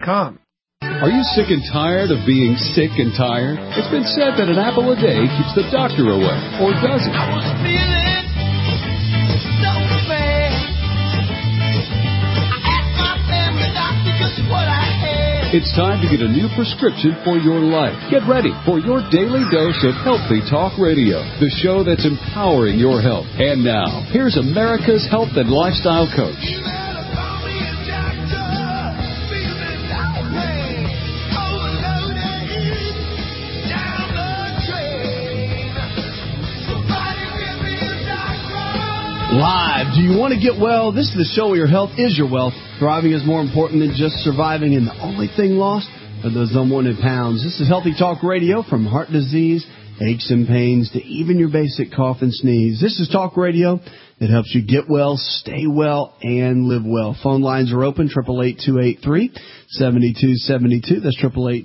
Com. Are you sick and tired of being sick and tired? It's been said that an apple a day keeps the doctor away, or does it? I was feeling so bad. I asked my family doctor just what I had. It's time to get a new prescription for your life. Get ready for your daily dose of Healthy Talk Radio, the show that's empowering your health. And now, here's America's health and lifestyle coach. Live. Do you want to get well? This is the show where your health is your wealth. Thriving is more important than just surviving, and the only thing lost are those unwanted pounds. This is Healthy Talk Radio, from heart disease, aches and pains, to even your basic cough and sneeze. This is talk radio that helps you get well, stay well, and live well. Phone lines are open, 888-283-7272. That's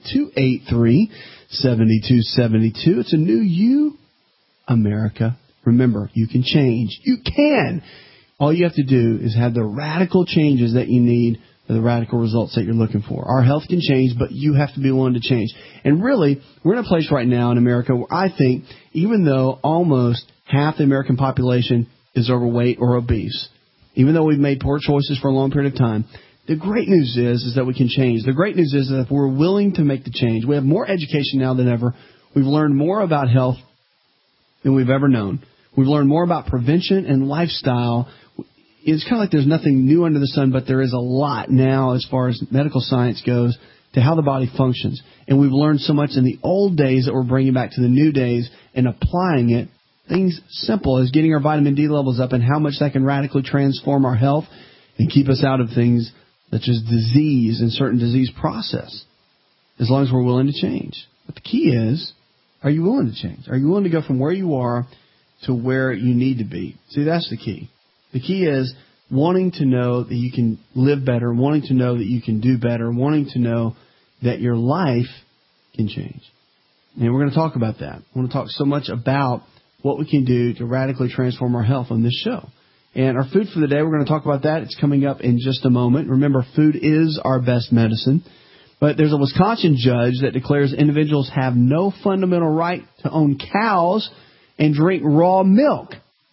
888-283-7272. It's a new you, America. Remember, you can change. You can. All you have to do is have the radical changes that you need for the radical results that you're looking for. Our health can change, but you have to be willing to change. And really, we're in a place right now in America where I think, even though almost half the American population is overweight or obese, even though we've made poor choices for a long period of time, the great news is that we can change. The great news is that if we're willing to make the change, we have more education now than ever. We've learned more about health than we've ever known. We've learned more about prevention and lifestyle. It's kind of like there's nothing new under the sun, but there is a lot now as far as medical science goes to how the body functions. And we've learned so much in the old days that we're bringing back to the new days and applying it. Things simple as getting our vitamin D levels up and how much that can radically transform our health and keep us out of things such as disease and certain disease process, as long as we're willing to change. But the key is, are you willing to change? Are you willing to go from where you are to where you need to be? See, that's the key. The key is wanting to know that you can live better, wanting to know that you can do better, wanting to know that your life can change. And we're going to talk about that. I want to talk so much about what we can do to radically transform our health on this show. And our food for the day, we're going to talk about that. It's coming up in just a moment. Remember, food is our best medicine. But there's a Wisconsin judge that declares individuals have no fundamental right to own cows and drink raw milk.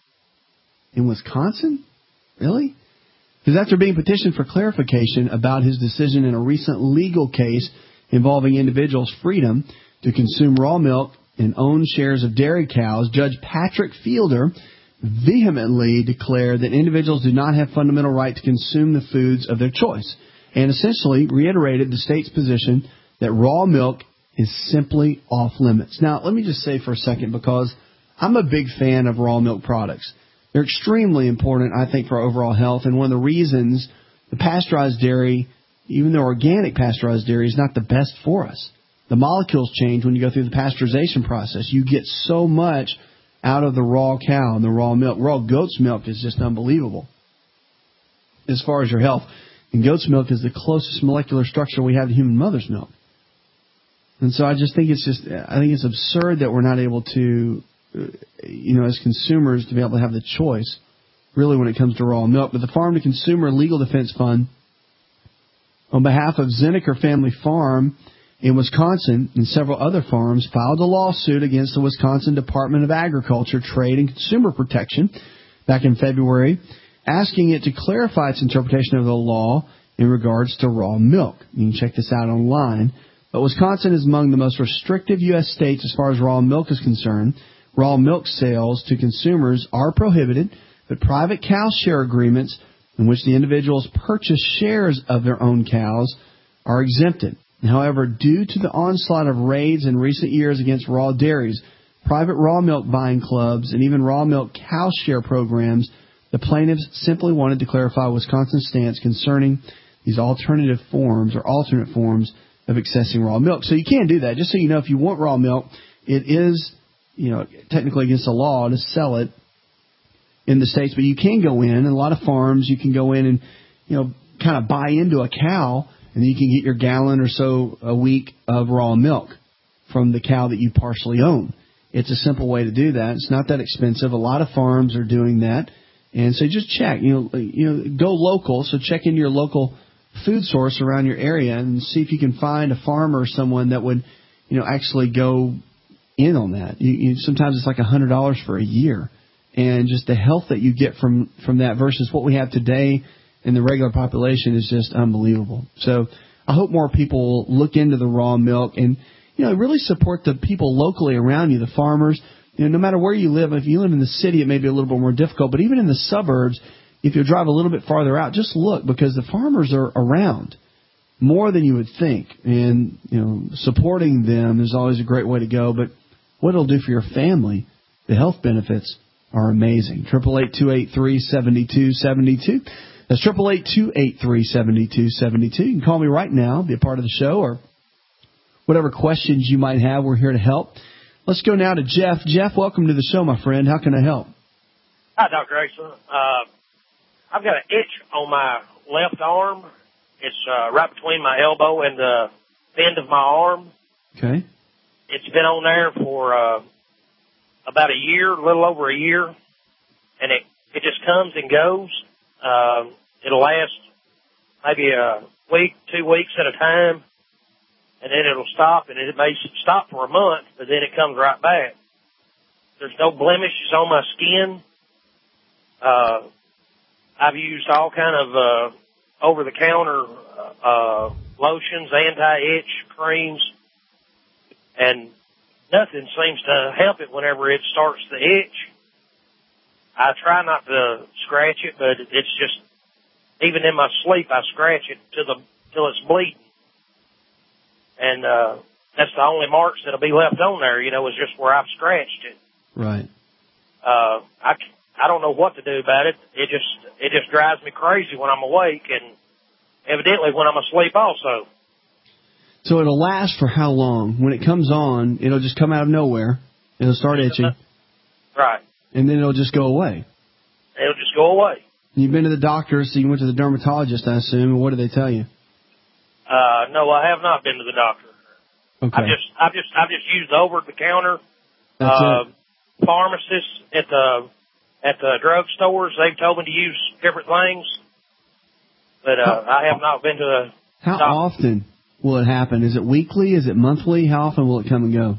In Wisconsin? Really? Because after being petitioned for clarification about his decision in a recent legal case involving individuals' freedom to consume raw milk and own shares of dairy cows, Judge Patrick Fielder vehemently declared that individuals do not have fundamental right to consume the foods of their choice, and essentially reiterated the state's position that raw milk is simply off limits. Now, let me just say for a second, because I'm a big fan of raw milk products. They're extremely important, I think, for our overall health. And one of the reasons the pasteurized dairy, even though organic pasteurized dairy, is not the best for us. The molecules change when you go through the pasteurization process. You get so much out of the raw cow and the raw milk. Raw goat's milk is just unbelievable as far as your health. And goat's milk is the closest molecular structure we have to human mother's milk. And so I just think it's absurd that we're not able to, as consumers, to be able to have the choice, really, when it comes to raw milk. But the Farm to Consumer Legal Defense Fund, on behalf of Zinnecker Family Farm in Wisconsin and several other farms, filed a lawsuit against the Wisconsin Department of Agriculture, Trade, and Consumer Protection back in February, asking it to clarify its interpretation of the law in regards to raw milk. You can check this out online. But Wisconsin is among the most restrictive U.S. states as far as raw milk is concerned. Raw milk sales to consumers are prohibited, but private cow share agreements in which the individuals purchase shares of their own cows are exempted. However, due to the onslaught of raids in recent years against raw dairies, private raw milk buying clubs, and even raw milk cow share programs, the plaintiffs simply wanted to clarify Wisconsin's stance concerning these alternate forms of accessing raw milk. So you can do that. Just so you know, if you want raw milk, it is, technically against the law to sell it in the states, but you can go in, and a lot of farms, you can go in and, kind of buy into a cow, and then you can get your gallon or so a week of raw milk from the cow that you partially own. It's a simple way to do that. It's not that expensive. A lot of farms are doing that. And so just check, go local. So check in your local food source around your area and see if you can find a farmer or someone that would, actually go in on that. Sometimes it's like $100 for a year, and just the health that you get from that versus what we have today in the regular population is just unbelievable. So I hope more people look into the raw milk and, really support the people locally around you, the farmers. No matter where you live, if you live in the city, it may be a little bit more difficult, but even in the suburbs, if you drive a little bit farther out, just look, because the farmers are around more than you would think. And, supporting them is always a great way to go. But what it'll do for your family, the health benefits are amazing. 888-283-7272. That's 888-283-7272. You can call me right now, be a part of the show, or whatever questions you might have. We're here to help. Let's go now to Jeff. Jeff, welcome to the show, my friend. How can I help? Hi, Dr. Asa. I've got an itch on my left arm. It's right between my elbow and the bend of my arm. Okay. It's been on there for about a year, a little over a year, and it just comes and goes. It'll last maybe a week, 2 weeks at a time, and then it'll stop, and it may stop for a month, but then it comes right back. There's no blemishes on my skin. I've used all kind of over-the-counter lotions, anti-itch creams, and nothing seems to help it whenever it starts to itch. I try not to scratch it, but it's just, even in my sleep, I scratch it till it's bleeding. And that's the only marks that'll be left on there, is just where I've scratched it. Right. I don't know what to do about it. It just drives me crazy when I'm awake, and evidently when I'm asleep also. So it'll last for how long? When it comes on, it'll just come out of nowhere. It'll start itching. Right. And then it'll just go away. It'll just go away. You've been to the doctor, so you went to the dermatologist, I assume. What did they tell you? No, I have not been to the doctor. Okay. I've just used the over-the-counter pharmacists at the drug stores. They've told me to use different things, but I have not been to the How doctor. often will it happen? Is it weekly? Is it monthly? How often will it come and go?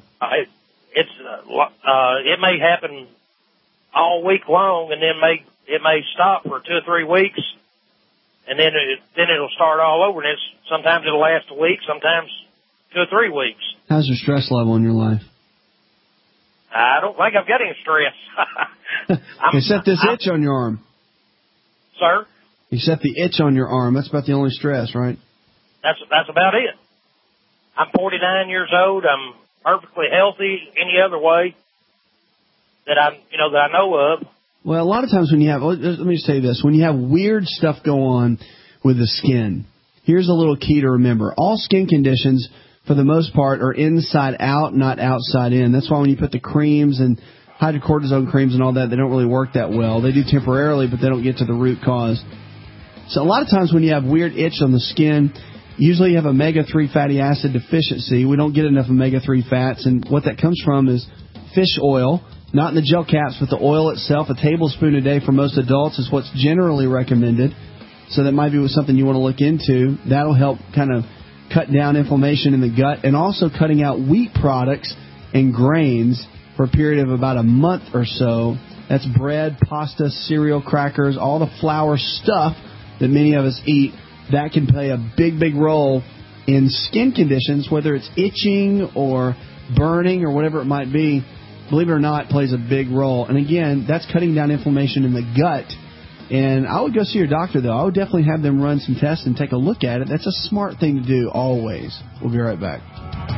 It may happen all week long, and then it may stop for 2 or 3 weeks, and then it'll start all over. And sometimes it'll last a week, sometimes 2 or 3 weeks. How's your stress level in your life? I don't think I've got any stress. You set this itch on your arm. Sir? You set the itch on your arm. That's about the only stress, right? That's about it. I'm 49 years old. I'm perfectly healthy any other way that I know of. Well, a lot of times when you have, let me just tell you this, when you have weird stuff go on with the skin, here's a little key to remember. All skin conditions, for the most part, are inside out, not outside in. That's why when you put the creams and hydrocortisone creams and all that, they don't really work that well. They do temporarily, but they don't get to the root cause. So a lot of times when you have weird itch on the skin, usually you have omega-3 fatty acid deficiency. We don't get enough omega-3 fats, and what that comes from is fish oil, not in the gel caps, but the oil itself. A tablespoon a day for most adults is what's generally recommended. So that might be something you want to look into. That'll help kind of cut down inflammation in the gut, and also cutting out wheat products and grains for a period of about a month or so. That's bread, pasta, cereal, crackers, all the flour stuff that many of us eat. That can play a big, big role in skin conditions, whether it's itching or burning or whatever it might be. Believe it or not, it plays a big role. And again, that's cutting down inflammation in the gut. And I would go see your doctor, though. I would definitely have them run some tests and take a look at it. That's a smart thing to do always. We'll be right back.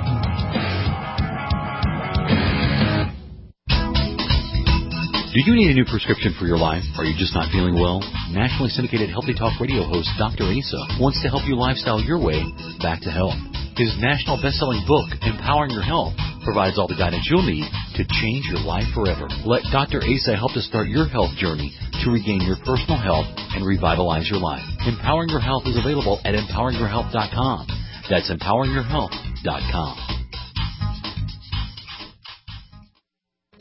Do you need a new prescription for your life? Are you just not feeling well? Nationally syndicated Healthy Talk radio host Dr. Asa wants to help you lifestyle your way back to health. His national best-selling book, Empowering Your Health, provides all the guidance you'll need to change your life forever. Let Dr. Asa help to start your health journey to regain your personal health and revitalize your life. Empowering Your Health is available at empoweringyourhealth.com. That's empoweringyourhealth.com.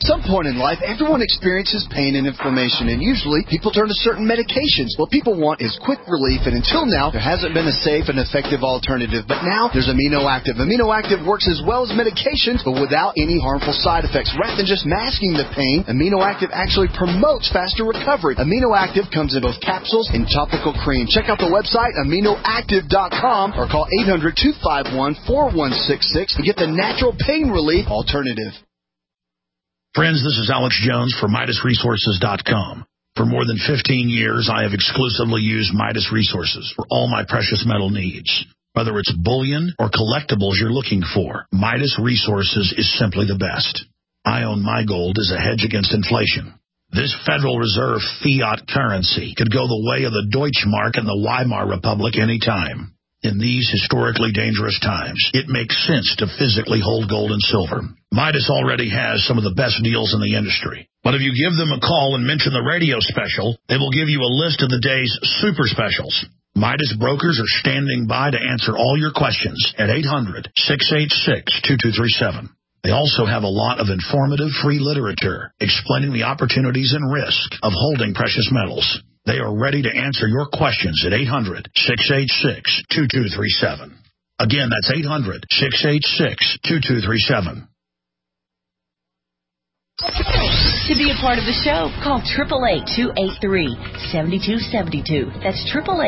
At some point in life, everyone experiences pain and inflammation, and usually people turn to certain medications. What people want is quick relief, and until now, there hasn't been a safe and effective alternative. But now, there's Amino Active. Amino Active works as well as medications, but without any harmful side effects. Rather than just masking the pain, Amino Active actually promotes faster recovery. Amino Active comes in both capsules and topical cream. Check out the website, aminoactive.com, or call 800-251-4166 to get the natural pain relief alternative. Friends, this is Alex Jones for MidasResources.com. For more than 15 years, I have exclusively used Midas Resources for all my precious metal needs. Whether it's bullion or collectibles you're looking for, Midas Resources is simply the best. I own my gold as a hedge against inflation. This Federal Reserve fiat currency could go the way of the Deutschmark and the Weimar Republic any time. In these historically dangerous times, it makes sense to physically hold gold and silver. Midas already has some of the best deals in the industry. But if you give them a call and mention the radio special, they will give you a list of the day's super specials. Midas brokers are standing by to answer all your questions at 800-686-2237. They also have a lot of informative free literature explaining the opportunities and risk of holding precious metals. They are ready to answer your questions at 800-686-2237. Again, that's 800-686-2237. To be a part of the show, call 888-283-7272. That's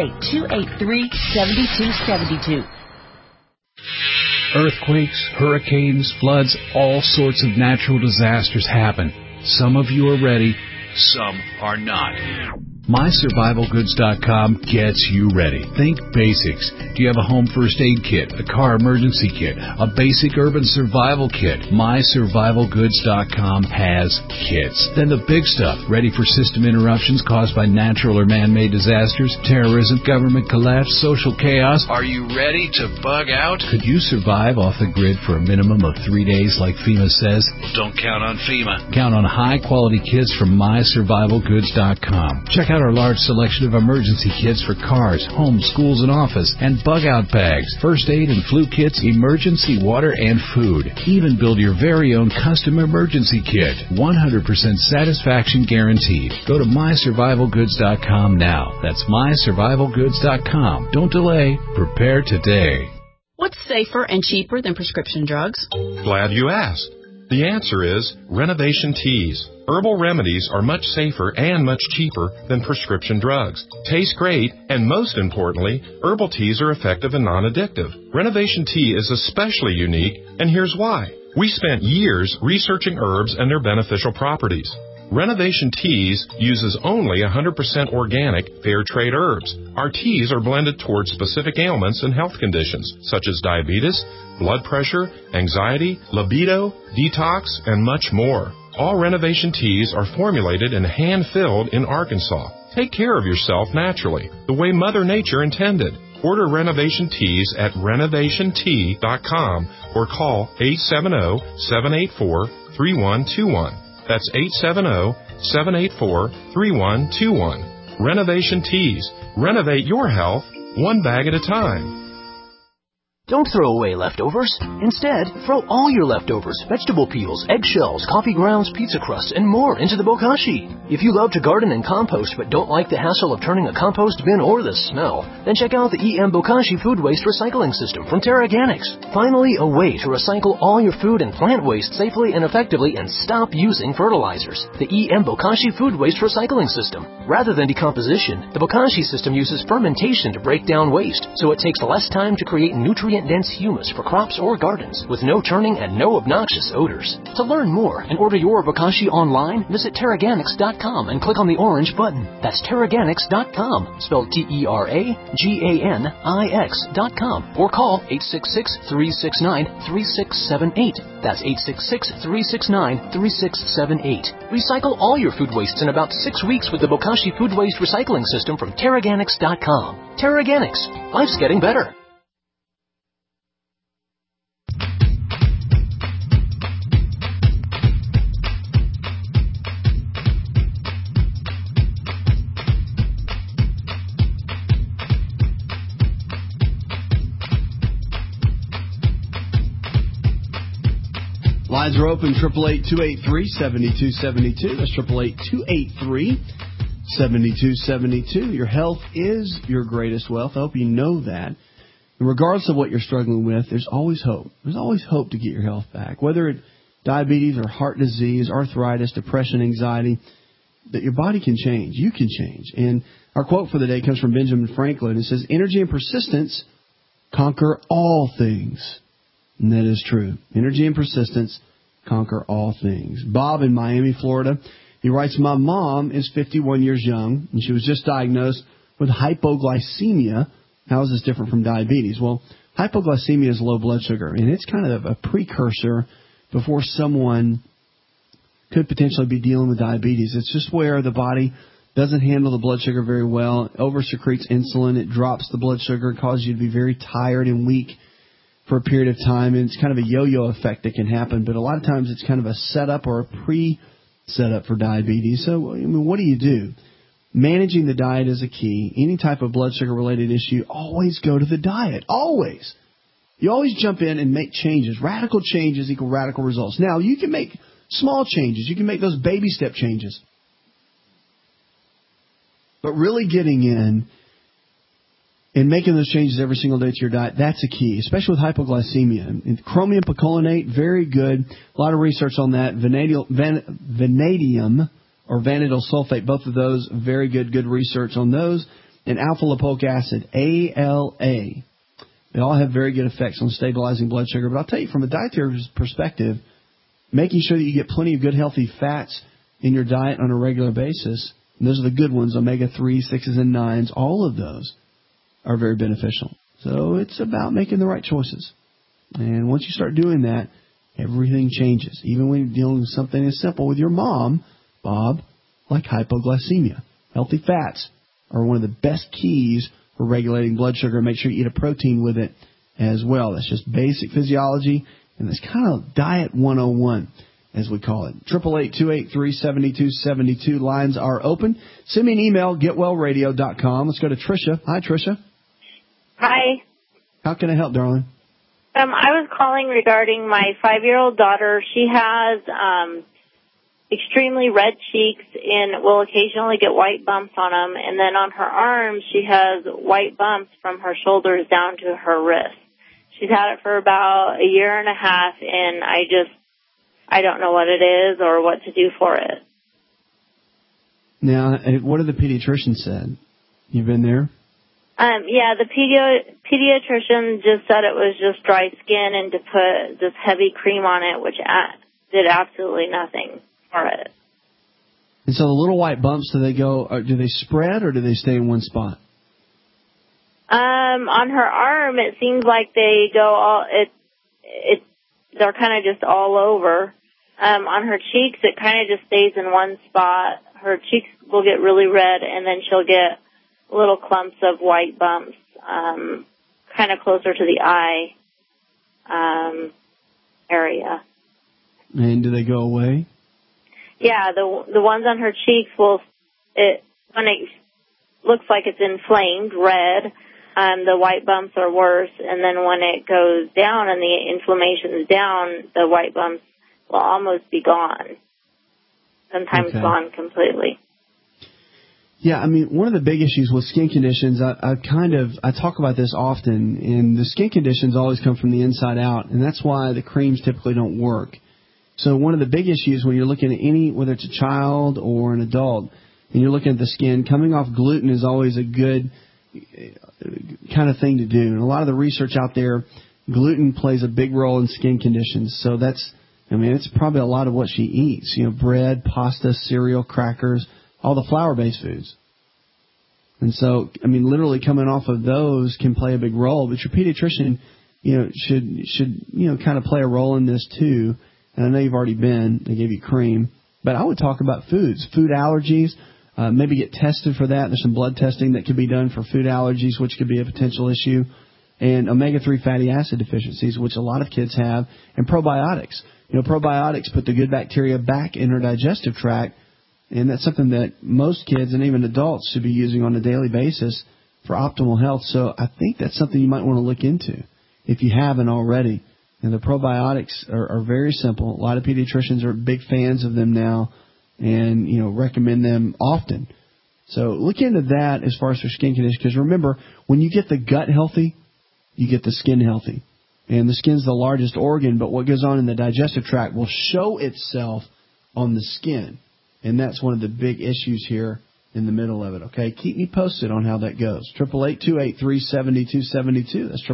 888-283-7272. Earthquakes, hurricanes, floods, all sorts of natural disasters happen. Some of you are ready, some are not. MySurvivalGoods.com gets you ready. Think basics. Do you have a home first aid kit, a car emergency kit, a basic urban survival kit? MySurvivalGoods.com has kits. Then the big stuff, ready for system interruptions caused by natural or man-made disasters, terrorism, government collapse, social chaos. Are you ready to bug out? Could you survive off the grid for a minimum of 3 days like FEMA says? Well, don't count on FEMA. Count on high-quality kits from MySurvivalGoods.com. Check out our large selection of emergency kits for cars, homes, schools, and office, and bug-out bags, first aid and flu kits, emergency water, and food. Even build your very own custom emergency kit. 100% satisfaction guaranteed. Go to MySurvivalGoods.com now. That's MySurvivalGoods.com. Don't delay. Prepare today. What's safer and cheaper than prescription drugs? Glad you asked. The answer is Renovation Teas. Herbal remedies are much safer and much cheaper than prescription drugs. Taste great, and most importantly, herbal teas are effective and non-addictive. Renovation Tea is especially unique, and here's why. We spent years researching herbs and their beneficial properties. Renovation Teas uses only 100% organic, fair trade herbs. Our teas are blended towards specific ailments and health conditions, such as diabetes, blood pressure, anxiety, libido, detox, and much more. All Renovation Teas are formulated and hand-filled in Arkansas. Take care of yourself naturally, the way Mother Nature intended. Order Renovation Teas at renovationtea.com or call 870-784-3121. That's 870-784-3121. Renovation Teas. Renovate your health one bag at a time. Don't throw away leftovers. Instead, throw all your leftovers, vegetable peels, eggshells, coffee grounds, pizza crusts, and more into the bokashi. If you love to garden and compost but don't like the hassle of turning a compost bin or the smell, then check out the EM Bokashi Food Waste Recycling System from TerraGanix. Finally, a way to recycle all your food and plant waste safely and effectively and stop using fertilizers. The EM Bokashi Food Waste Recycling System. Rather than decomposition, the Bokashi system uses fermentation to break down waste, so it takes less time to create nutrient-dense humus for crops or gardens, with no turning and no obnoxious odors. To learn more and order your Bokashi online, visit TerraGanix.com and click on the orange button. That's TerraGanix.com, spelled TerraGanix.com, or call 866-369-3678. That's 866-369-3678. Recycle all your food wastes in about 6 weeks with the Bokashi Food Waste Recycling System from TerraGanix.com. TerraGanix. Life's getting better. Lines are open, 888-283-7272. That's 888-283-7272. Your health is your greatest wealth. I hope you know that. And regardless of what you're struggling with, there's always hope. There's always hope to get your health back. Whether it's diabetes or heart disease, arthritis, depression, anxiety, that your body can change. You can change. And our quote for the day comes from Benjamin Franklin. It says, energy and persistence conquer all things. And that is true. Energy and persistence conquer all things. Bob in Miami, Florida, he writes, my mom is 51 years young, and she was just diagnosed with hypoglycemia. How is this different from diabetes? Well, hypoglycemia is low blood sugar, and it's kind of a precursor before someone could potentially be dealing with diabetes. It's just where the body doesn't handle the blood sugar very well. It over-secretes insulin. It drops the blood sugar. It causes you to be very tired and weak for a period of time. And it's kind of a yo-yo effect that can happen. But a lot of times it's kind of a setup or a pre-setup for diabetes. So, I mean, what do? Managing the diet is a key. Any type of blood sugar-related issue, always go to the diet. Always. You always jump in and make changes. Radical changes equal radical results. Now, you can make small changes. You can make those baby step changes. But really getting in and making those changes every single day to your diet, that's a key, especially with hypoglycemia. And chromium picolinate, very good. A lot of research on that. Vanadium or vanadyl sulfate, both of those, very good research on those. And alpha-lipoic acid, ALA. They all have very good effects on stabilizing blood sugar. But I'll tell you, from a dietary perspective, making sure that you get plenty of good, healthy fats in your diet on a regular basis, and those are the good ones, omega-3, 6s, and 9s, all of those are very beneficial. So it's about making the right choices. And once you start doing that, everything changes. Even when you're dealing with something as simple with your mom, Bob, like hypoglycemia. Healthy fats are one of the best keys for regulating blood sugar. Make sure you eat a protein with it as well. That's just basic physiology, and it's kind of diet 101, as we call it. 888-283-7272. Lines are open. Send me an email, getwellradio.com. Let's go to Tricia. Hi, Tricia. Hi. How can I help, darling? I was calling regarding my 5-year-old daughter. She has extremely red cheeks and will occasionally get white bumps on them. And then on her arms, she has white bumps from her shoulders down to her wrist. She's had it for about a year and a half, and I don't know what it is or what to do for it. Now, what did the pediatrician said? You've been there? Yeah, the pediatrician just said it was just dry skin and to put this heavy cream on it, which did absolutely nothing for it. And so the little white bumps, do they spread or do they stay in one spot? On her arm, it seems like they go they're kind of just all over. On her cheeks, it kind of just stays in one spot. Her cheeks will get really red, and then she'll get little clumps of white bumps, kind of closer to the eye area. And do they go away? Yeah, the ones on her cheeks when it looks like it's inflamed, red. The white bumps are worse, and then when it goes down and the inflammation's down, the white bumps will almost be gone. Sometimes gone completely. Yeah, I mean, one of the big issues with skin conditions, I talk about this often, and the skin conditions always come from the inside out, and that's why the creams typically don't work. So one of the big issues when you're looking at whether it's a child or an adult, and you're looking at the skin, coming off gluten is always a good kind of thing to do. And a lot of the research out there, gluten plays a big role in skin conditions. So it's probably a lot of what she eats. Bread, pasta, cereal, crackers, all the flour-based foods. And so, literally coming off of those can play a big role. But your pediatrician, should kind of play a role in this too. And I know you've already been. They gave you cream. But I would talk about foods, food allergies. Maybe get tested for that. There's some blood testing that could be done for food allergies, which could be a potential issue. And omega-3 fatty acid deficiencies, which a lot of kids have. And probiotics. Probiotics put the good bacteria back in her digestive tract. And that's something that most kids and even adults should be using on a daily basis for optimal health. So I think that's something you might want to look into if you haven't already. And the probiotics are very simple. A lot of pediatricians are big fans of them now and, recommend them often. So look into that as far as for skin conditions, because remember, when you get the gut healthy, you get the skin healthy. And the skin's the largest organ, but what goes on in the digestive tract will show itself on the skin. And that's one of the big issues here in the middle of it, okay? Keep me posted on how that goes. 888-283-7272. That's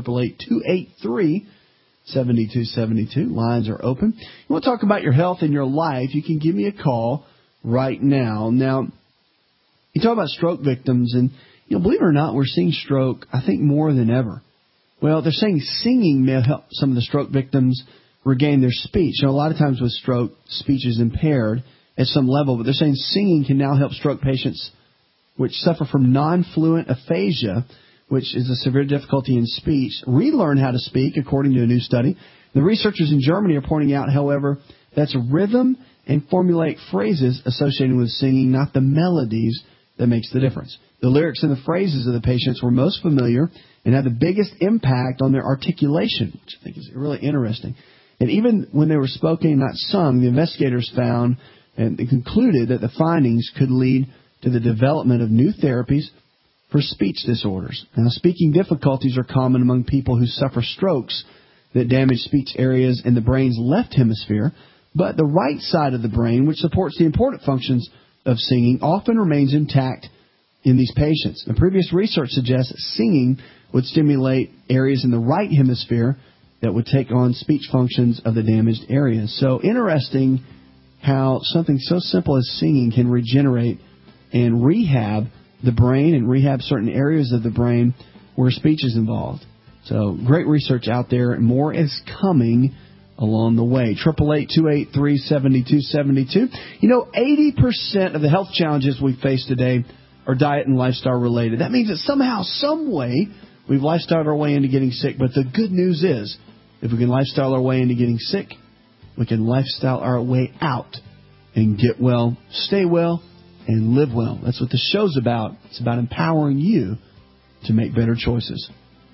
888-283-7272. Lines are open. You want to talk about your health and your life, you can give me a call right now. Now, you talk about stroke victims, and believe it or not, we're seeing stroke, I think, more than ever. Well, they're saying singing may help some of the stroke victims regain their speech. A lot of times with stroke, speech is impaired at some level, but they're saying singing can now help stroke patients which suffer from non-fluent aphasia, which is a severe difficulty in speech, relearn how to speak, according to a new study. The researchers in Germany are pointing out, however, that's rhythm and formulaic phrases associated with singing, not the melodies, that makes the difference. The lyrics and the phrases of the patients were most familiar and had the biggest impact on their articulation, which I think is really interesting. And even when they were spoken, not sung, the investigators found and concluded that the findings could lead to the development of new therapies for speech disorders. Now, speaking difficulties are common among people who suffer strokes that damage speech areas in the brain's left hemisphere, but the right side of the brain, which supports the important functions of singing, often remains intact in these patients. The previous research suggests that singing would stimulate areas in the right hemisphere that would take on speech functions of the damaged areas. So interesting how something so simple as singing can regenerate and rehab the brain and rehab certain areas of the brain where speech is involved. So great research out there, and more is coming along the way. 888-283-7272. 80% of the health challenges we face today are diet and lifestyle related. That means that somehow, some way, we've lifestyled our way into getting sick. But the good news is, if we can lifestyle our way into getting sick, we can lifestyle our way out and get well, stay well, and live well. That's what the show's about. It's about empowering you to make better choices.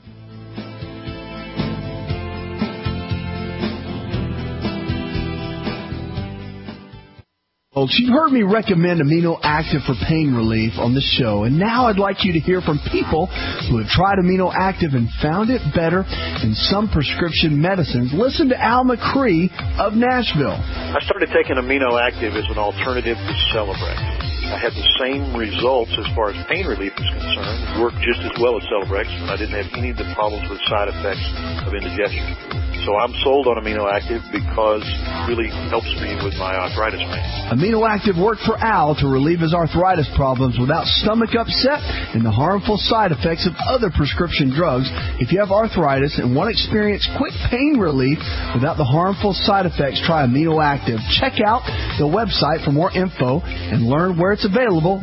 Folks, you've heard me recommend Amino Active for pain relief on the show, and now I'd like you to hear from people who have tried Amino Active and found it better than some prescription medicines. Listen to Al McCree of Nashville. I started taking Amino Active as an alternative to Celebrex. I had the same results as far as pain relief is concerned. It worked just as well as Celebrex, and I didn't have any of the problems with side effects of indigestion. So I'm sold on Amino Active because it really helps me with my arthritis pain. Amino Active worked for Al to relieve his arthritis problems without stomach upset and the harmful side effects of other prescription drugs. If you have arthritis and want to experience quick pain relief without the harmful side effects, try Amino Active. Check out the website for more info and learn where it's available,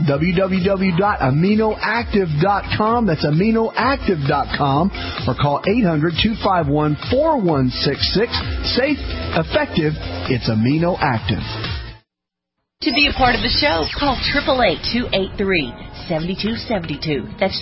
www.aminoactive.com. That's aminoactive.com, or call 800-251-4166. Safe, effective, it's Amino Active. To be a part of the show, call 888-283-7272. That's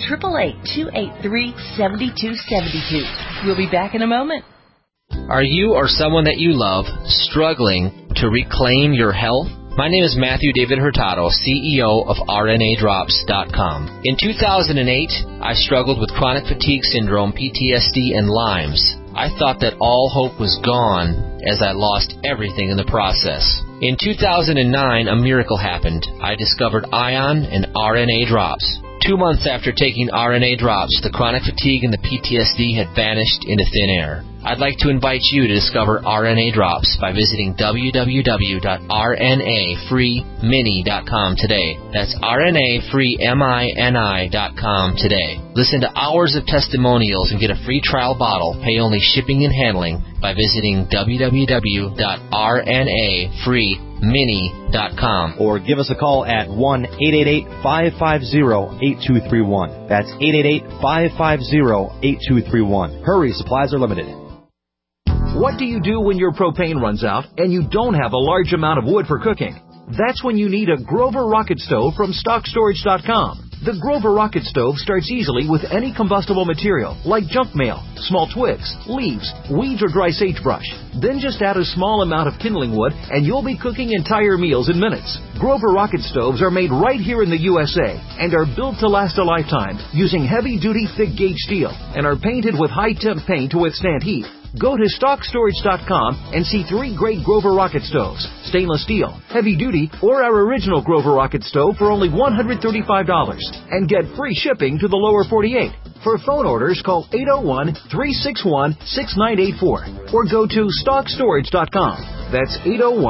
888-283-7272. We'll be back in a moment. Are you or someone that you love struggling to reclaim your health? My name is Matthew David Hurtado, CEO of RNAdrops.com. In 2008, I struggled with chronic fatigue syndrome, PTSD, and Lyme's. I thought that all hope was gone as I lost everything in the process. In 2009, a miracle happened. I discovered Ion and RNA Drops. 2 months after taking RNA Drops, the chronic fatigue and the PTSD had vanished into thin air. I'd like to invite you to discover RNA Drops by visiting www.rnafreemini.com today. That's rnafreemini.com today. Listen to hours of testimonials and get a free trial bottle. Pay only shipping and handling by visiting www.rnafreemini.com. Or give us a call at 1-888-550-8231. That's 888-550-8231. Hurry, supplies are limited. What do you do when your propane runs out and you don't have a large amount of wood for cooking? That's when you need a Grover rocket stove from StockStorage.com. The Grover Rocket Stove starts easily with any combustible material, like junk mail, small twigs, leaves, weeds, or dry sagebrush. Then just add a small amount of kindling wood, and you'll be cooking entire meals in minutes. Grover Rocket Stoves are made right here in the USA and are built to last a lifetime using heavy-duty, thick-gauge steel and are painted with high-temp paint to withstand heat. Go to StockStorage.com and see 3 great Grover Rocket Stoves, stainless steel, heavy-duty, or our original Grover Rocket Stove for only $135 and get free shipping to the lower 48. For phone orders, call 801-361-6984 or go to StockStorage.com. That's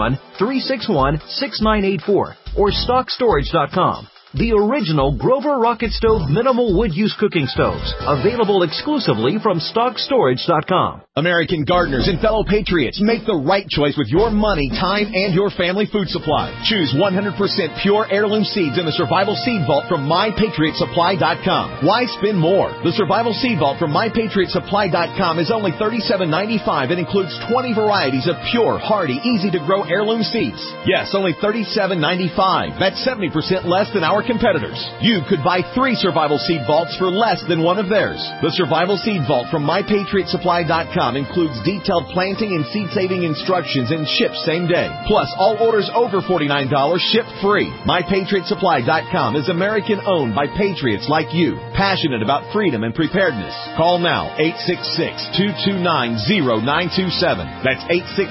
801-361-6984 or StockStorage.com. The original Grover Rocket Stove minimal wood use cooking stoves, available exclusively from StockStorage.com. American gardeners and fellow patriots, make the right choice with your money, time, and your family food supply. Choose 100% pure heirloom seeds in the Survival Seed Vault from MyPatriotSupply.com. Why spend more? The Survival Seed Vault from MyPatriotSupply.com is only $37.95 and includes 20 varieties of pure, hardy, easy-to-grow heirloom seeds. Yes, only $37.95. That's 70% less than our competitors. You could buy 3 Survival Seed Vaults for less than one of theirs. The Survival Seed Vault from MyPatriotSupply.com includes detailed planting and seed-saving instructions and ships same day. Plus, all orders over $49 ship free. MyPatriotSupply.com is American-owned by patriots like you, passionate about freedom and preparedness. Call now, 866-229-0927. That's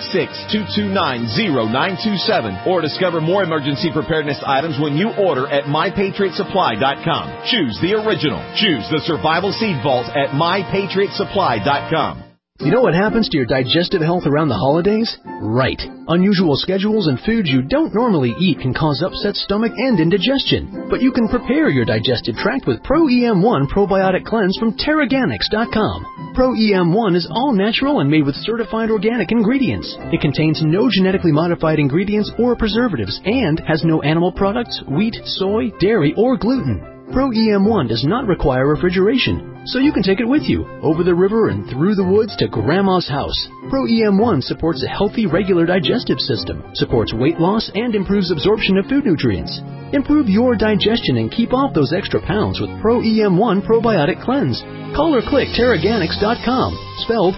866-229-0927. Or discover more emergency preparedness items when you order at MyPatriotSupply.com. Choose the original. Choose the Survival Seed Vault at MyPatriotSupply.com. You know what happens to your digestive health around the holidays? Right. Unusual schedules and foods you don't normally eat can cause upset stomach and indigestion. But you can prepare your digestive tract with Pro-EM1 Probiotic Cleanse from Teraganix.com. Pro-EM1 is all natural and made with certified organic ingredients. It contains no genetically modified ingredients or preservatives and has no animal products, wheat, soy, dairy, or gluten. Pro-EM1 does not require refrigeration, so you can take it with you, over the river and through the woods to Grandma's house. Pro-EM1 supports a healthy, regular digestive system, supports weight loss, and improves absorption of food nutrients. Improve your digestion and keep off those extra pounds with Pro-EM1 Probiotic Cleanse. Call or click Teraganix.com, spelled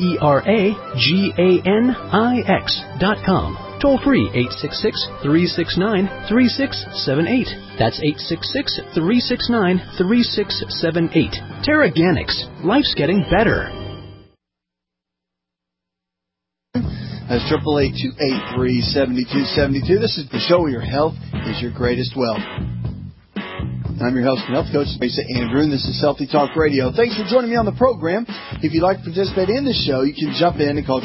Teraganix.com. Toll free 866-369-3678. That's 866-369-3678. Teraganix. Life's getting better. That's 888-283-7272. This is the show where your health is your greatest wealth. I'm your host and health coach, Lisa Andrew, and this is Healthy Talk Radio. Thanks for joining me on the program. If you'd like to participate in the show, you can jump in and call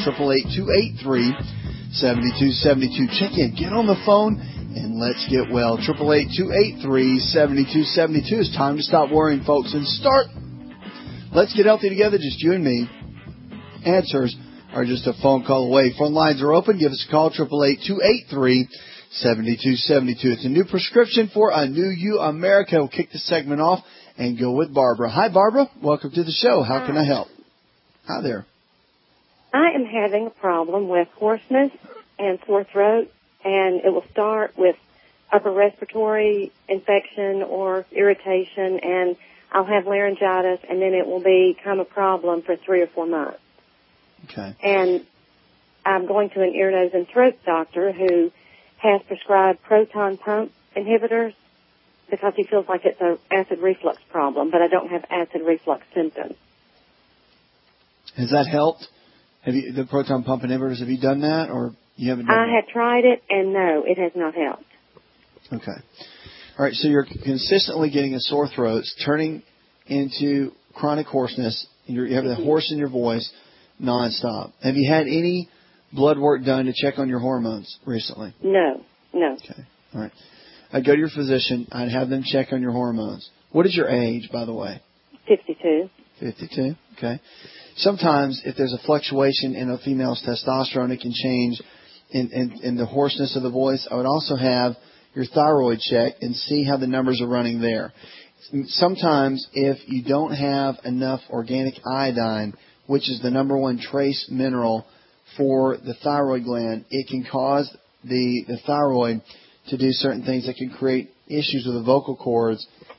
888-283-7272. Check in. Get on the phone and let's get well. 888-283-7272. It's time to stop worrying, folks, and start. Let's get healthy together, just you and me. Answers are just a phone call away. Phone lines are open. Give us a call, 888-283-7272. It's a new prescription for a new you, America. We'll kick the segment off and go with Barbara. Hi, Barbara. Welcome to the show. How can I help? Hi there. I am having a problem with hoarseness and sore throat, and it will start with upper respiratory infection or irritation, and I'll have laryngitis, and then it will become a problem for 3 or 4 months. Okay. And I'm going to an ear, nose, and throat doctor who has prescribed proton pump inhibitors because he feels like it's an acid reflux problem, but I don't have acid reflux symptoms. Has that helped? Have you, the proton pump inhibitors, have you done that, or you haven't done I have tried it, and no, it has not helped. Okay. All right, so you're consistently getting a sore throat. It's turning into chronic hoarseness. You have the hoarse in your voice nonstop. Have you had any blood work done to check on your hormones recently? No. Okay. All right. I'd go to your physician. I'd have them check on your hormones. What is your age, by the way? 52. 52. Okay. Sometimes if there's a fluctuation in a female's testosterone, it can change in the hoarseness of the voice. I would also have your thyroid checked and see how the numbers are running there. Sometimes if you don't have enough organic iodine, which is the number one trace mineral for the thyroid gland, it can cause the thyroid to do certain things that can create issues with the vocal cords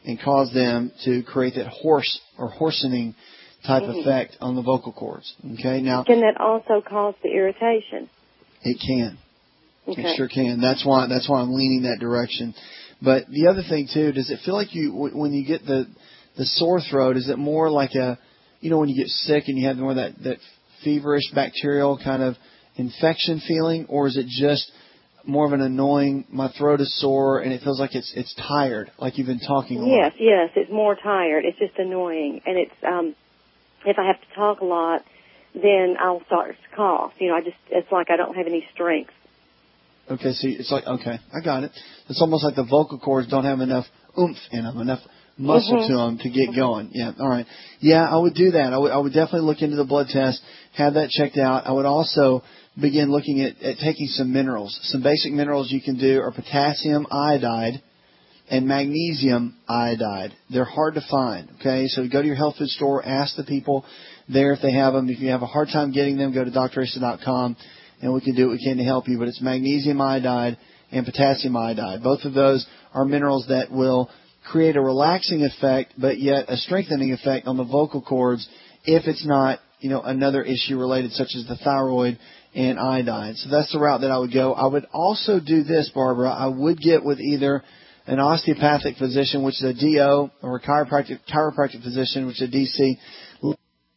and cause them to create that hoarse or hoarsening type effect on the vocal cords. Okay, now can that also cause the irritation? It can. Okay. It sure can. That's why I'm leaning that direction. But the other thing too, does it feel like when you get the sore throat, is it more like when you get sick and you have more that feverish bacterial kind of infection feeling, or is it just more of an annoying, my throat is sore and it feels like it's tired, like you've been talking a lot? Yes, it's more tired. It's just annoying, and it's if I have to talk a lot, then I'll start to cough. It's like I don't have any strength. Okay, see, it's like, okay, I got it. It's almost like the vocal cords don't have enough oomph in them, enough muscle to them to get going. Yeah, all right. Yeah, I would do that. I would definitely look into the blood test, have that checked out. I would also begin looking at taking some minerals. Some basic minerals you can do are potassium iodide and magnesium iodide. They're hard to find, okay? So go to your health food store, ask the people there if they have them. If you have a hard time getting them, go to drasa.com, and we can do what we can to help you. But it's magnesium iodide and potassium iodide. Both of those are minerals that will create a relaxing effect, but yet a strengthening effect on the vocal cords if it's not, another issue related such as the thyroid and iodine. So that's the route that I would go. I would also do this, Barbara. I would get with either an osteopathic physician, which is a DO, or a chiropractic physician, which is a DC.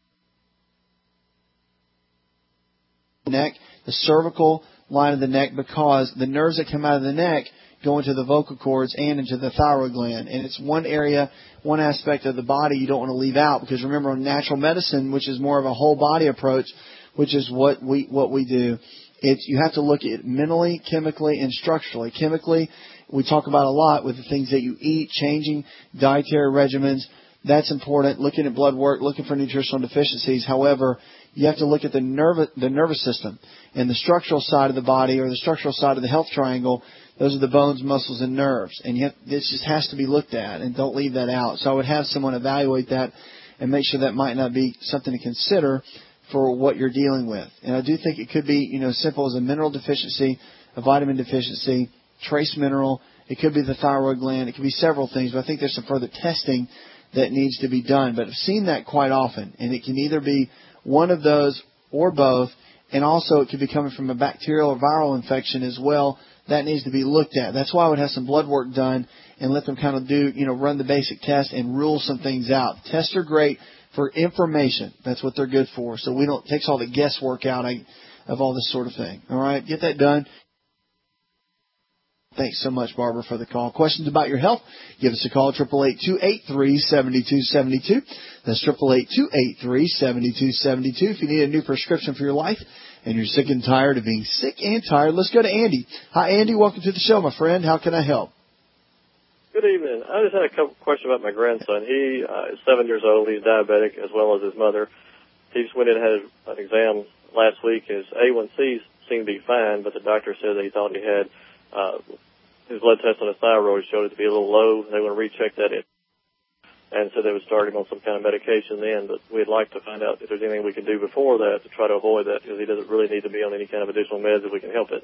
Neck, the cervical line of the neck, because the nerves that come out of the neck go into the vocal cords and into the thyroid gland. And it's one area, one aspect of the body you don't want to leave out, because remember, in natural medicine, which is more of a whole body approach, which is what we do, you have to look at it mentally, chemically, and structurally. Chemically, we talk about a lot with the things that you eat, changing dietary regimens. That's important. Looking at blood work, looking for nutritional deficiencies. However, you have to look at the nervous system and the structural side of the body, or the structural side of the health triangle. Those are the bones, muscles, and nerves. And this just has to be looked at, and don't leave that out. So I would have someone evaluate that and make sure that might not be something to consider for what you're dealing with. And I do think it could be, simple as a mineral deficiency, a vitamin deficiency, trace mineral. It could be the thyroid gland. It could be several things, but I think there's some further testing that needs to be done. But I've seen that quite often, and it can either be one of those or both, and also it could be coming from a bacterial or viral infection as well. That needs to be looked at. That's why I would have some blood work done and let them kind of do, run the basic test and rule some things out. Tests are great for information. That's what they're good for. So it takes all the guesswork out of all this sort of thing. All right, get that done. Thanks so much, Barbara, for the call. Questions about your health? Give us a call, 888-283-7272. That's 888-283-7272. If you need a new prescription for your life and you're sick and tired of being sick and tired, let's go to Andy. Hi, Andy. Welcome to the show, my friend. How can I help? Good evening. I just had a couple questions about my grandson. He is 7 years old. He's diabetic, as well as his mother. He just went in and had an exam last week. His A1Cs seemed to be fine, but the doctor said that he thought he had his blood test on his thyroid showed it to be a little low. They want to recheck that in, and so they would start him on some kind of medication then. But we'd like to find out if there's anything we can do before that to try to avoid that, because he doesn't really need to be on any kind of additional meds if we can help it.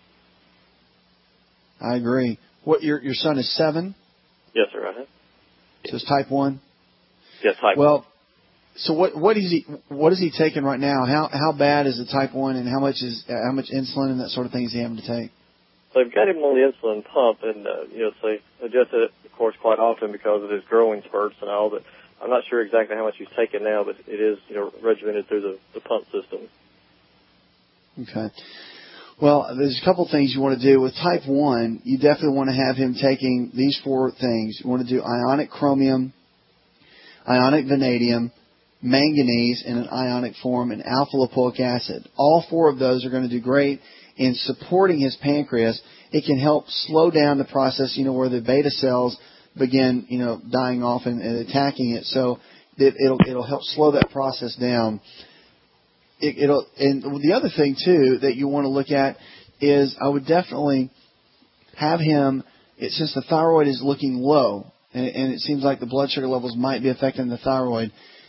I agree. What, your son is 7? Yes, sir. So it's type 1? Yes, type 1. Well, so what is he taking right now? How bad is the type 1, and how much insulin and that sort of thing is he having to take? They've got him on the insulin pump, and they adjust it, of course, quite often because of his growing spurts and all. But I'm not sure exactly how much he's taking now, but it is regimented through the pump system. Okay. Well, there's a couple things you want to do. With type 1, you definitely want to have him taking these 4 things. You want to do ionic chromium, ionic vanadium, manganese in an ionic form, and alpha-lipoic acid. All 4 of those are going to do great in supporting his pancreas. It can help slow down the process, where the beta cells begin, dying off and attacking it. So it'll help slow that process down. And the other thing, too, that you want to look at is I would definitely have him, since the thyroid is looking low, and it seems like the blood sugar levels might be affecting the thyroid,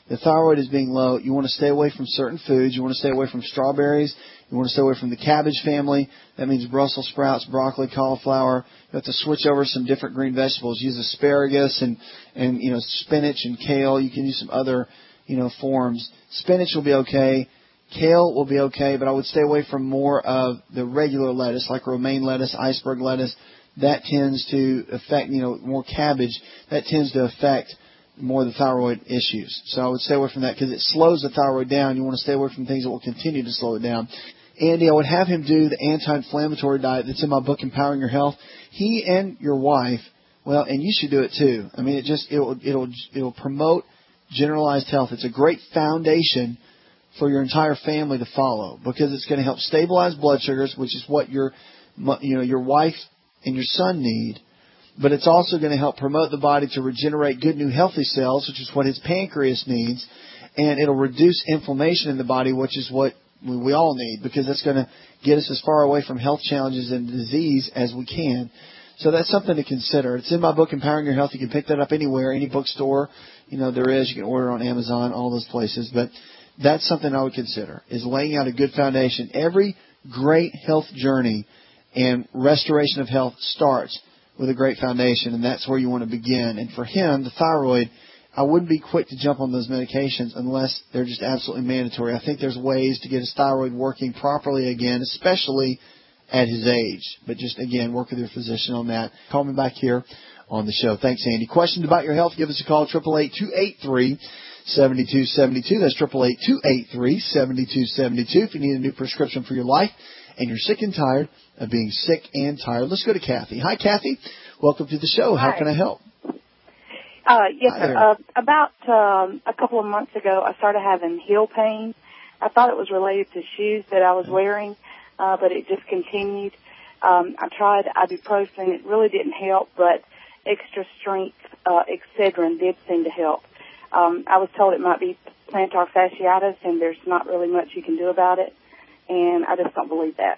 the thyroid is being low, you want to stay away from certain foods. You want to stay away from strawberries. You want to stay away from the cabbage family. That means Brussels sprouts, broccoli, cauliflower. You have to switch over some different green vegetables. Use asparagus and spinach and kale. You can use some other, forms. Spinach will be okay. Kale will be okay, but I would stay away from more of the regular lettuce, like romaine lettuce, iceberg lettuce. That tends to affect, more cabbage. That tends to affect more of the thyroid issues. So I would stay away from that because it slows the thyroid down. You want to stay away from things that will continue to slow it down. Andy, I would have him do the anti-inflammatory diet that's in my book, Empowering Your Health. He and your wife, and you should do it too. I mean, it'll promote generalized health. It's a great foundation for your entire family to follow because it's going to help stabilize blood sugars, which is what your wife and your son need. But it's also going to help promote the body to regenerate good new healthy cells, which is what his pancreas needs. And it'll reduce inflammation in the body, which is what we all need, because that's going to get us as far away from health challenges and disease as we can. So that's something to consider. It's in my book, Empowering Your Health. You can pick that up anywhere, any bookstore, there is. You can order on Amazon, all those places. But that's something I would consider, is laying out a good foundation. Every great health journey and restoration of health starts with a great foundation, and that's where you want to begin. And for him, the thyroid, I wouldn't be quick to jump on those medications unless they're just absolutely mandatory. I think there's ways to get his thyroid working properly again, especially at his age. But just, again, work with your physician on that. Call me back here on the show. Thanks, Andy. Questions about your health, give us a call, 888-283-7272. That's 888-283-7272. If you need a new prescription for your life and you're sick and tired of being sick and tired, let's go to Kathy. Hi, Kathy. Welcome to the show. How can I help? Yes, sir. About a couple of months ago, I started having heel pain. I thought it was related to shoes that I was wearing, but it just continued. I tried ibuprofen. It really didn't help, but extra strength Excedrin did seem to help. I was told it might be plantar fasciitis, and there's not really much you can do about it, and I just don't believe that.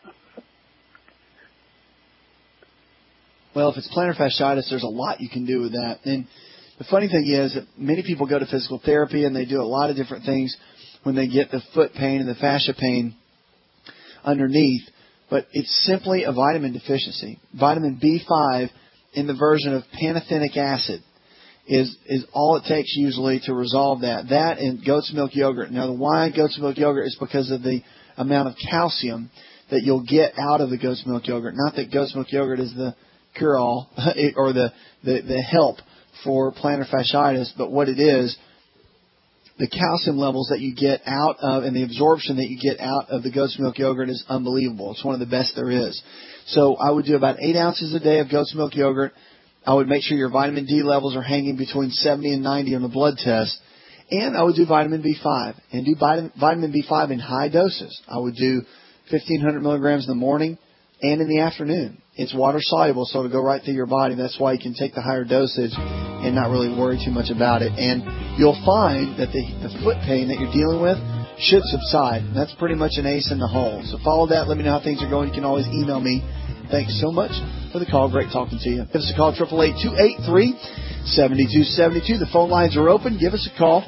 Well, if it's plantar fasciitis, there's a lot you can do with that. And the funny thing is that many people go to physical therapy and they do a lot of different things when they get the foot pain and the fascia pain underneath, but it's simply a vitamin deficiency. Vitamin B5 in the version of pantothenic acid is all it takes usually to resolve that. That and goat's milk yogurt. Now, why goat's milk yogurt is because of the amount of calcium that you'll get out of the goat's milk yogurt. Not that goat's milk yogurt is the cure-all or the help for plantar fasciitis, but what it is, the calcium levels that you get out of and the absorption that you get out of the goat's milk yogurt is unbelievable. It's one of the best there is. So I would do about 8 ounces a day of goat's milk yogurt. I would make sure your vitamin D levels are hanging between 70 and 90 on the blood test. And I would do vitamin B5 and do vitamin B5 in high doses. I would do 1,500 milligrams in the morning and in the afternoon. It's water soluble, so it'll go right through your body. That's why you can take the higher dosage and not really worry too much about it. And you'll find that the foot pain that you're dealing with should subside. That's pretty much an ace in the hole. So follow that. Let me know how things are going. You can always email me. Thanks so much for the call. Great talking to you. Give us a call, 888-283-7272. The phone lines are open. Give us a call,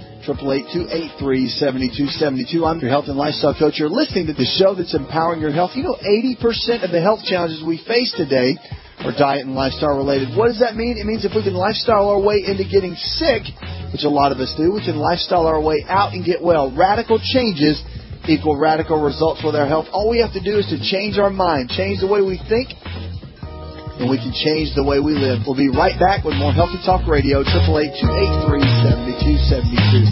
888-283-7272. I'm your health and lifestyle coach. You're listening to the show that's empowering your health. 80% of the health challenges we face today are diet and lifestyle related. What does that mean? It means if we can lifestyle our way into getting sick, which a lot of us do, we can lifestyle our way out and get well. Radical changes equal radical results with our health. All we have to do is to change our mind, change the way we think, and we can change the way we live. We'll be right back with more Healthy Talk Radio, 888-283-7272.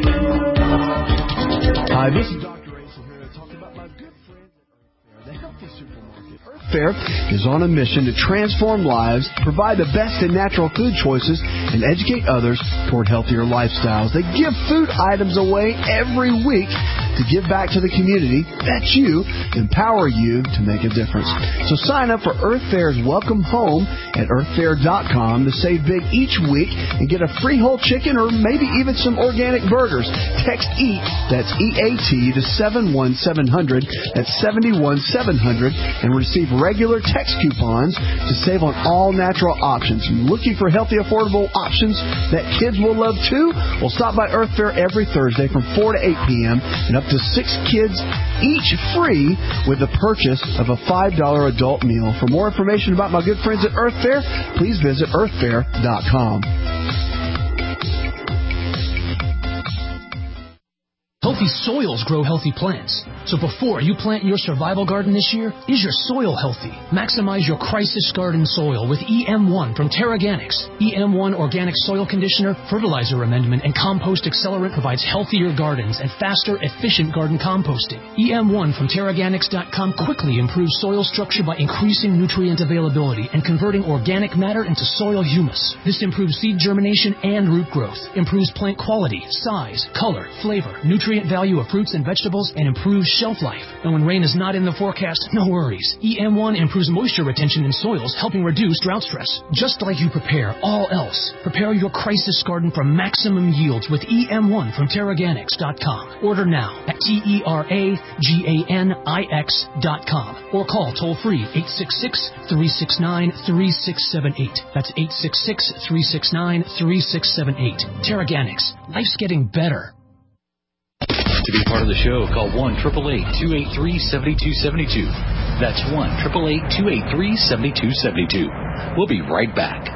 Hi, this is Dr. Asa here to talk about my good friends at Earth Care, the healthy supermarket. Earth Fare is on a mission to transform lives, provide the best in natural food choices, and educate others toward healthier lifestyles. They give food items away every week to give back to the community. That's you. Empower you to make a difference. So sign up for Earth Fare's Welcome Home at earthfare.com to save big each week and get a free whole chicken or maybe even some organic burgers. Text EAT, that's EAT, to 71700, that's 71700, and receive regular text coupons to save on all natural options. Looking for healthy, affordable options that kids will love too? Well, stop by Earth Fare every Thursday from 4 to 8 p.m. and up to 6 kids each free with the purchase of a $5 adult meal. For more information about my good friends at Earth Fare, please visit earthfare.com. Healthy soils grow healthy plants. So before you plant your survival garden this year, is your soil healthy? Maximize your crisis garden soil with EM1 from TerraGanix. EM1 Organic Soil Conditioner, Fertilizer Amendment, and Compost Accelerant provides healthier gardens and faster, efficient garden composting. EM1 from TerraGanix.com quickly improves soil structure by increasing nutrient availability and converting organic matter into soil humus. This improves seed germination and root growth, improves plant quality, size, color, flavor, nutrient value of fruits and vegetables, and improves shelf life. And when rain is not in the forecast, no worries. EM1 improves moisture retention in soils, helping reduce drought stress. Just like you prepare all else, prepare your crisis garden for maximum yields with EM1 from TerraGanix.com. Order now at TerraGanix.com or call toll-free 866-369-3678. That's 866-369-3678. TerraGanix. Life's getting better. To be part of the show, call 1-888-283-7272. That's 1-888-283-7272. We'll be right back.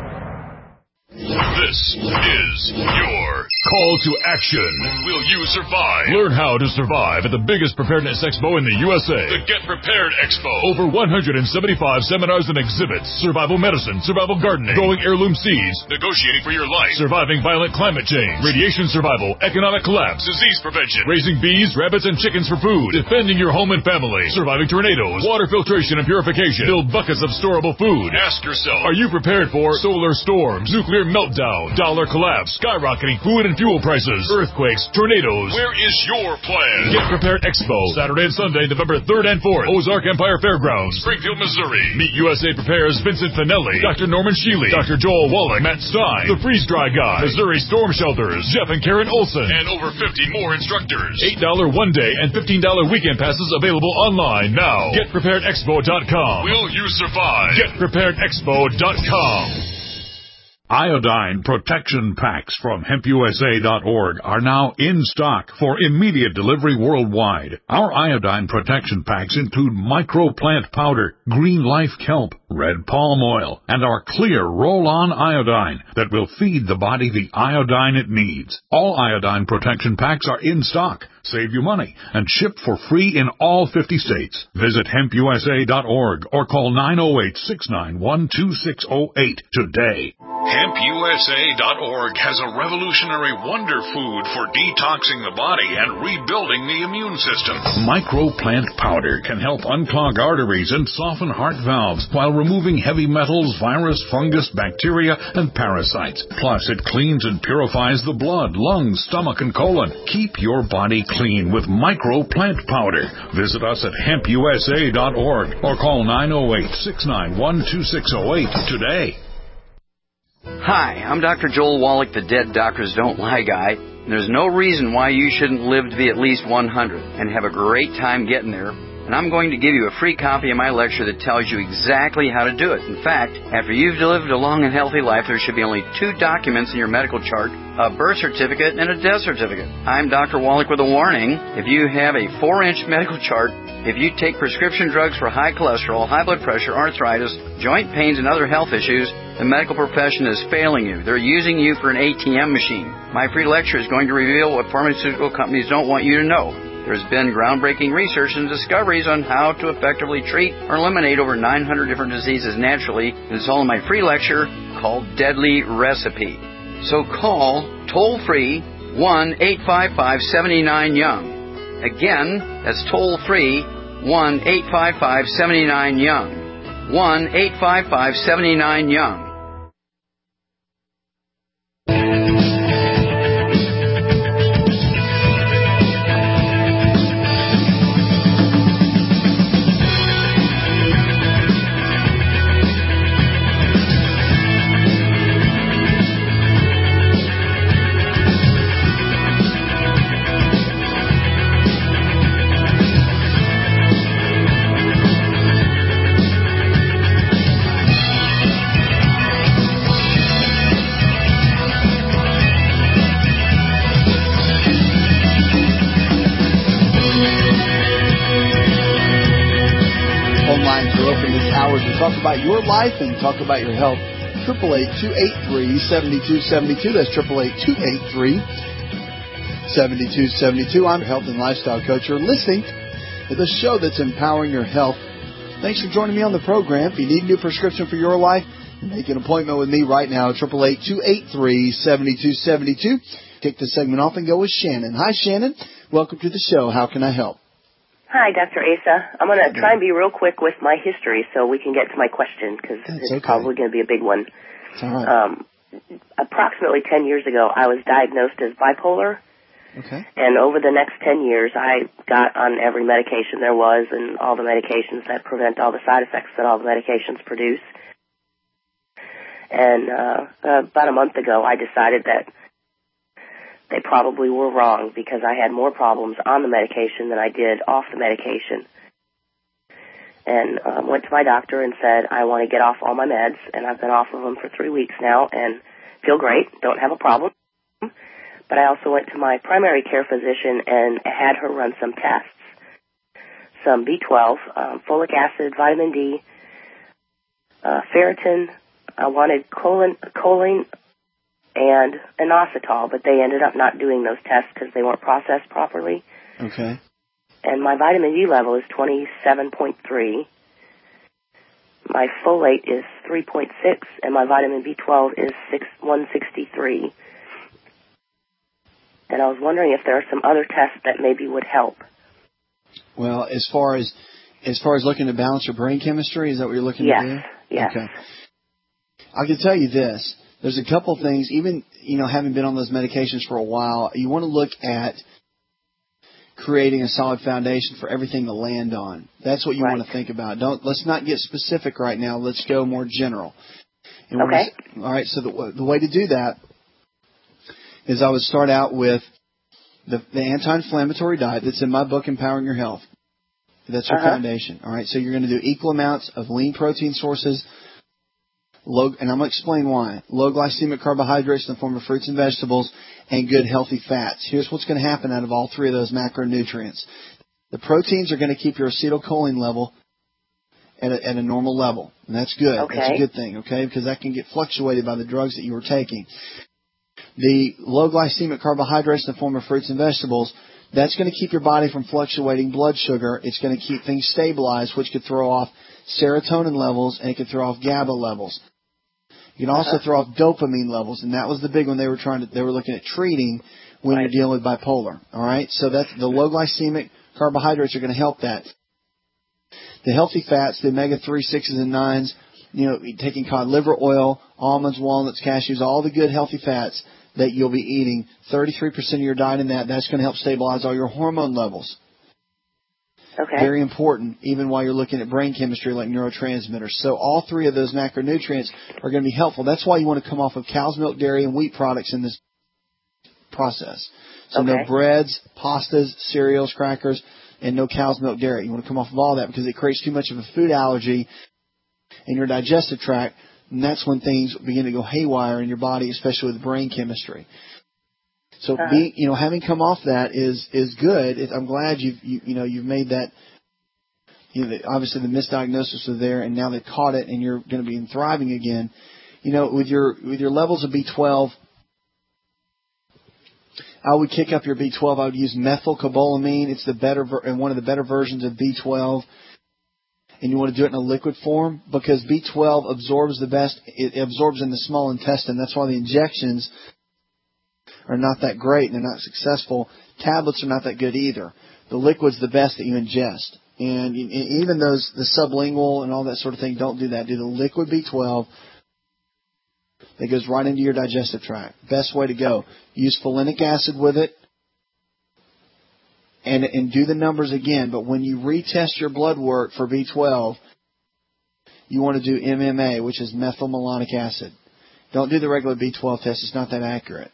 This is your call to action. Will you survive? Learn how to survive at the biggest preparedness expo in the USA. The Get Prepared Expo. Over 175 seminars and exhibits. Survival medicine, survival gardening, growing heirloom seeds, negotiating for your life, surviving violent climate change, radiation survival, economic collapse, disease prevention, raising bees, rabbits, and chickens for food, defending your home and family, surviving tornadoes, water filtration and purification, build buckets of storable food. Ask yourself, are you prepared for solar storms, nuclear meltdown, dollar collapse, skyrocketing food and fuel prices, earthquakes, tornadoes? Where is your plan? Get Prepared Expo, Saturday and Sunday, November 3rd and 4th, Ozark Empire Fairgrounds, Springfield, Missouri. Meet USA Prepares Vincent Finelli, Dr. Norman Sheely, Dr. Joel Wallach, Matt Stein, The Freeze Dry Guy, Missouri Storm Shelters, Jeff and Karen Olson, and over 50 more instructors. $8 one-day and $15 weekend passes available online now. GetPreparedExpo.com. Will you survive? GetPreparedExpo.com. Iodine protection packs from HempUSA.org are now in stock for immediate delivery worldwide. Our iodine protection packs include microplant powder, green life kelp, red palm oil, and our clear roll-on iodine that will feed the body the iodine it needs. All iodine protection packs are in stock. Save you money and ship for free in all 50 states. Visit HempUSA.org or call 908-691-2608 today. HempUSA.org has a revolutionary wonder food for detoxing the body and rebuilding the immune system. Microplant powder can help unclog arteries and soften heart valves while removing heavy metals, virus, fungus, bacteria, and parasites. Plus, it cleans and purifies the blood, lungs, stomach, and colon. Keep your body clean with microplant powder. Visit us at HempUSA.org or call 908-691-2608 today. Hi, I'm Dr. Joel Wallach, the Dead Doctors Don't Lie guy. There's no reason why you shouldn't live to be at least 100 and have a great time getting there. And I'm going to give you a free copy of my lecture that tells you exactly how to do it. In fact, after you've lived a long and healthy life, there should be only 2 documents in your medical chart, a birth certificate and a death certificate. I'm Dr. Wallach with a warning. If you have a 4-inch medical chart, if you take prescription drugs for high cholesterol, high blood pressure, arthritis, joint pains, and other health issues, the medical profession is failing you. They're using you for an ATM machine. My free lecture is going to reveal what pharmaceutical companies don't want you to know. There's been groundbreaking research and discoveries on how to effectively treat or eliminate over 900 different diseases naturally, and it's all in my free lecture called Deadly Recipe. So call toll-free 1-855-79-YOUNG. Again, that's toll-free 1-855-79-YOUNG. 1-855-79-YOUNG. Talk about your life and talk about your health. 888-283-7272. That's 888-283-7272. I'm your health and lifestyle coach. You're listening to the show that's empowering your health. Thanks for joining me on the program. If you need a new prescription for your life, make an appointment with me right now. 888-283-7272. Take the segment off and go with Shannon. Hi, Shannon. Welcome to the show. How can I help? Hi, Dr. Asa. I'm going to try and be real quick with my history so we can get to my question because it's probably going to be a big one. It's all right. Approximately 10 years ago, I was diagnosed as bipolar. Okay. And over the next 10 years, I got on every medication there was and all the medications that prevent all the side effects that all the medications produce. And about a month ago, I decided that they probably were wrong because I had more problems on the medication than I did off the medication. And went to my doctor and said, I want to get off all my meds, and I've been off of them for 3 weeks now and feel great, don't have a problem. But I also went to my primary care physician and had her run some tests. Some B12, folic acid, vitamin D, ferritin. I wanted choline and inositol, but they ended up not doing those tests because they weren't processed properly. Okay. And my vitamin D level is 27.3. My folate is 3.6, and my vitamin B12 is 163. And I was wondering if there are some other tests that maybe would help. Well, as far as looking to balance your brain chemistry, is that what you're looking to do? Yes. Okay. I can tell you this. There's a couple things, even, having been on those medications for a while, you want to look at creating a solid foundation for everything to land on. That's what you want to think about. Let's not get specific right now. Let's go more general. And all right, so the way to do that is I would start out with the anti-inflammatory diet that's in my book, Empowering Your Health. That's your foundation. All right, so you're going to do equal amounts of lean protein sources, and I'm going to explain why. Low glycemic carbohydrates in the form of fruits and vegetables, and good healthy fats. Here's what's going to happen out of all three of those macronutrients. The proteins are going to keep your acetylcholine level at a normal level, and that's good. Okay. That's a good thing, okay, because that can get fluctuated by the drugs that you were taking. The low glycemic carbohydrates in the form of fruits and vegetables, that's going to keep your body from fluctuating blood sugar. It's going to keep things stabilized, which could throw off serotonin levels, and it could throw off GABA levels. You can also throw off dopamine levels, and that was the big one they were looking at treating when you're dealing with bipolar. All right, so that's the low glycemic carbohydrates are going to help that. The healthy fats, the omega-3, 6s, and 9s, taking cod liver oil, almonds, walnuts, cashews, all the good healthy fats that you'll be eating, 33% of your diet in that's going to help stabilize all your hormone levels. Okay. Very important, even while you're looking at brain chemistry like neurotransmitters. So all three of those macronutrients are going to be helpful. That's why you want to come off of cow's milk, dairy, and wheat products in this process. So no breads, pastas, cereals, crackers, and no cow's milk, dairy. You want to come off of all that because it creates too much of a food allergy in your digestive tract, and that's when things begin to go haywire in your body, especially with brain chemistry. So having come off that is good. I'm glad you've made that. Obviously the misdiagnosis was there, and now they caught it, and you're going to be thriving again. With your levels of B12, I would kick up your B12. I would use methylcobalamin. It's one of the better versions of B12. And you want to do it in a liquid form because B12 absorbs the best. It absorbs in the small intestine. That's why the injections are not that great and they're not successful. Tablets are not that good either. The liquid's the best that you ingest. And even those, the sublingual and all that sort of thing, don't do that. Do the liquid B12 that goes right into your digestive tract. Best way to go. Use folinic acid with it and do the numbers again. But when you retest your blood work for B12, you want to do MMA, which is methylmalonic acid. Don't do the regular B12 test. It's not that accurate.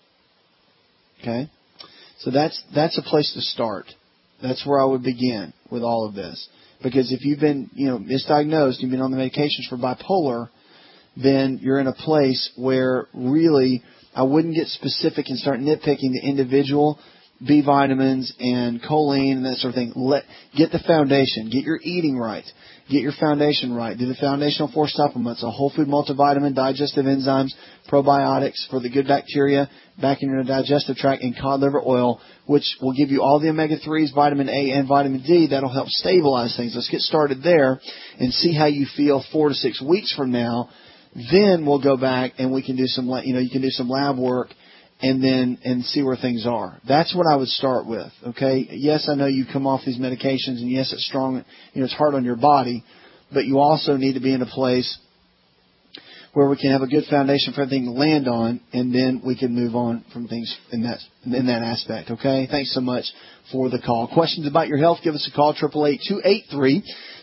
Okay? So that's a place to start. That's where I would begin with all of this. Because if you've been, misdiagnosed, you've been on the medications for bipolar, then you're in a place where really I wouldn't get specific and start nitpicking the individual B vitamins and choline and that sort of thing. Get the foundation. Get your eating right. Get your foundation right. Do the foundational 4 supplements, a whole food multivitamin, digestive enzymes, probiotics for the good bacteria back in your digestive tract, and cod liver oil, which will give you all the omega-3s, vitamin A, and vitamin D. That'll help stabilize things. Let's get started there and see how you feel 4 to 6 weeks from now. Then we'll go back and we can do some, you can do some lab work and see where things are. That's what I would start with, okay? Yes, I know you come off these medications, and yes, it's strong, it's hard on your body, but you also need to be in a place where we can have a good foundation for everything to land on, and then we can move on from things in that aspect, okay? Thanks so much for the call. Questions about your health, give us a call, 888-283-7272.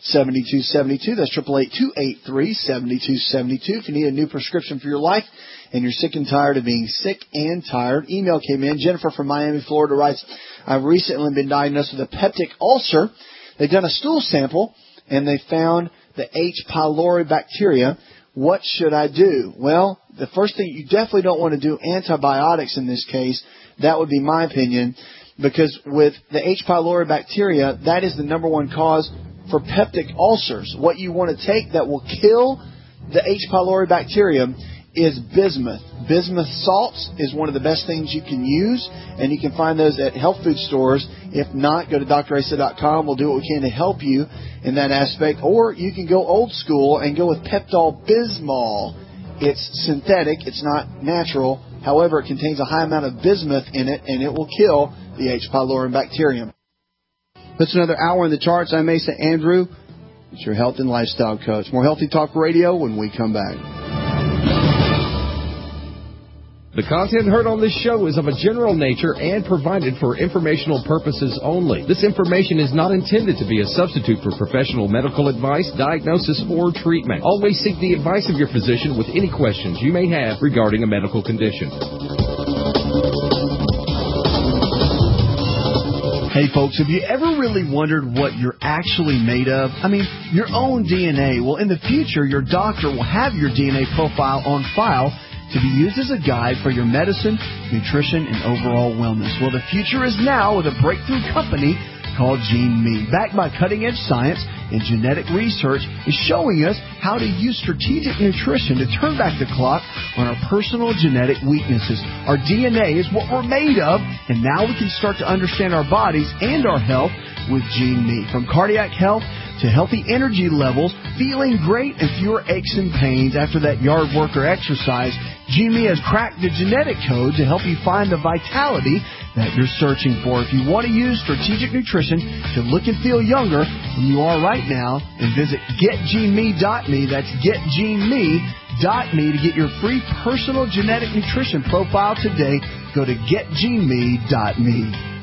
That's 888-283-7272. If you need a new prescription for your life and you're sick and tired of being sick and tired, email came in. Jennifer from Miami, Florida writes, I've recently been diagnosed with a peptic ulcer. They've done a stool sample and they found the H. pylori bacteria. What should I do? Well, the first thing, you definitely don't want to do antibiotics in this case. That would be my opinion, because with the H. pylori bacteria, that is the number one cause for peptic ulcers. What you want to take that will kill the H. pylori bacteria is bismuth. Bismuth salts is one of the best things you can use, and you can find those at health food stores. If not, go to drasa.com. We'll do what we can to help you in that aspect. Or you can go old school and go with Pepto-Bismol. It's synthetic. It's not natural. However, it contains a high amount of bismuth in it, and it will kill the H. pylori bacterium. That's another hour in the charts. I'm Mesa Andrew. It's your health and lifestyle coach. More Healthy Talk Radio when we come back. The content heard on this show is of a general nature and provided for informational purposes only. This information is not intended to be a substitute for professional medical advice, diagnosis, or treatment. Always seek the advice of your physician with any questions you may have regarding a medical condition. Hey folks, have you ever really wondered what you're actually made of? I mean, your own DNA. Well, in the future, your doctor will have your DNA profile on file to be used as a guide for your medicine, nutrition, and overall wellness. Well, the future is now with a breakthrough company called GeneMe. Backed by cutting-edge science and genetic research, is showing us how to use strategic nutrition to turn back the clock on our personal genetic weaknesses. Our DNA is what we're made of, and now we can start to understand our bodies and our health with GeneMe. From cardiac health to healthy energy levels, feeling great, and fewer aches and pains after that yard work or exercise, GeneMe has cracked the genetic code to help you find the vitality that you're searching for. If you want to use strategic nutrition to look and feel younger than you are right now, and visit getgeneme.me, that's getgeneme.me to get your free personal genetic nutrition profile today. Go to getgeneme.me.